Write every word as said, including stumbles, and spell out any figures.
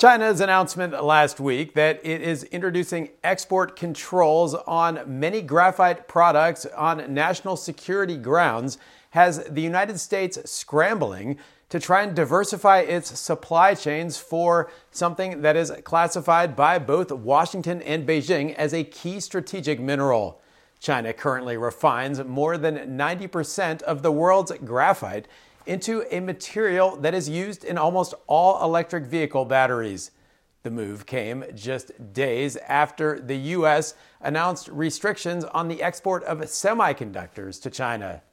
China's announcement last week that it is introducing export controls on many graphite products on national security grounds has the United States scrambling to try and diversify its supply chains for something that is classified by both Washington and Beijing as a key strategic mineral. China currently refines more than ninety percent of the world's graphite into a material that is used in almost all electric vehicle batteries. The move came just days after the U S announced restrictions on the export of semiconductors to China.